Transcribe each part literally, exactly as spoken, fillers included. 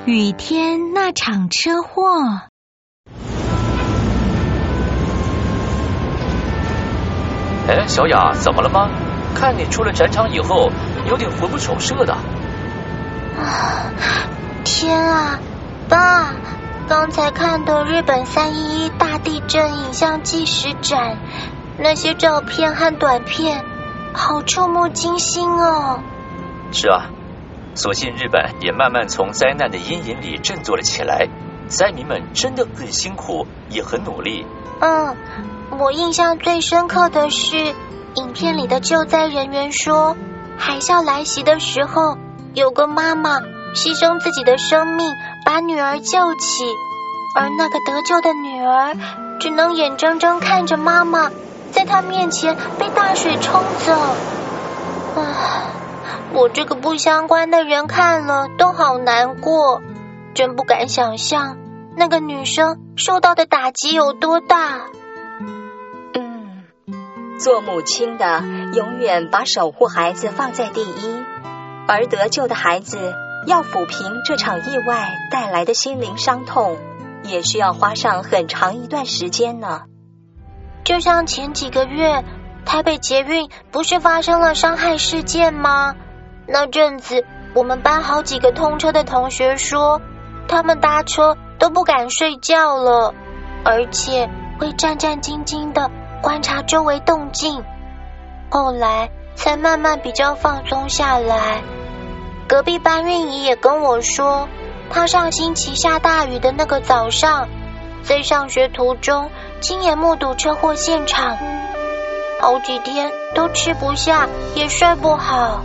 雨天那场车祸。 哎，小雅，怎么了吗？看你出了战场以后，有点魂不守舍的。 啊，天啊，爸！刚才看的日本三一一大地震影像纪实展，那些照片和短片，好触目惊心哦。 是啊，所幸日本也慢慢从灾难的阴影里振作了起来，灾民们真的很辛苦，也很努力。 嗯，我印象最深刻的是，影片里的救灾人员说，海啸来袭的时候，有个妈妈牺牲自己的生命把女儿救起，而那个得救的女儿只能眼睁睁看着妈妈在她面前被大水冲走。啊，我这个不相关的人看了都好难过，真不敢想象那个女生受到的打击有多大。 嗯，做母亲的永远把守护孩子放在第一，而得救的孩子要抚平这场意外带来的心灵伤痛，也需要花上很长一段时间呢。 就像前几个月台北捷运不是发生了伤害事件吗？那阵子我们班好几个通车的同学说，他们搭车都不敢睡觉了，而且会战战兢兢地观察周围动静，后来才慢慢比较放松下来。隔壁班运仪也跟我说，她上星期下大雨的那个早上，在上学途中亲眼目睹车祸现场，好几天都吃不下也睡不好。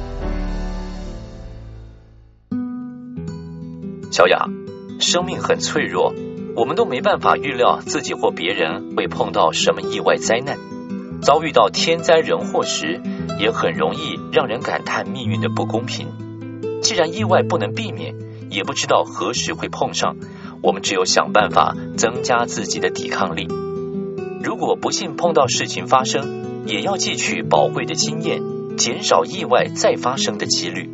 小雅，生命很脆弱，我们都没办法预料自己或别人会碰到什么意外灾难。遭遇到天灾人祸时，也很容易让人感叹命运的不公平。既然意外不能避免，也不知道何时会碰上，我们只有想办法增加自己的抵抗力。如果不幸碰到事情发生，也要汲取宝贵的经验，减少意外再发生的几率。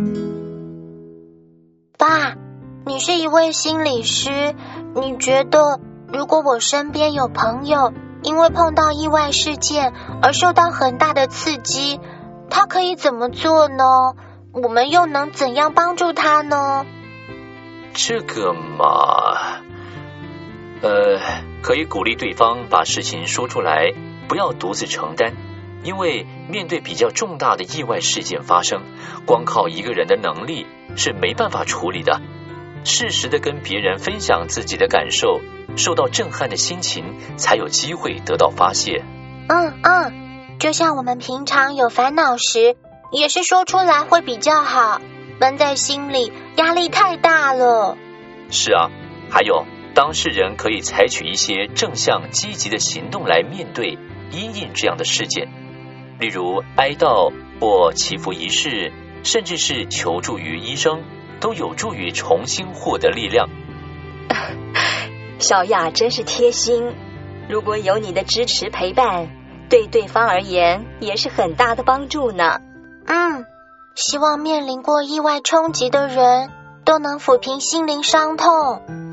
爸，你是一位心理师，你觉得如果我身边有朋友因为碰到意外事件而受到很大的刺激，他可以怎么做呢？我们又能怎样帮助他呢？ 这个嘛，呃，可以鼓励对方把事情说出来，不要独自承担，因为面对比较重大的意外事件发生，光靠一个人的能力是没办法处理的。适时的跟别人分享自己的感受，受到震撼的心情才有机会得到发泄。 嗯嗯，就像我们平常有烦恼时，也是说出来会比较好，闷在心里压力太大了。 是啊，还有当事人可以采取一些正向积极的行动来面对因应这样的事件，例如哀悼或祈福仪式，甚至是求助于医生，都有助于重新获得力量。 小雅真是贴心，如果有你的支持陪伴，对对方而言也是很大的帮助呢。 嗯，希望面临过意外冲击的人都能抚平心灵伤痛。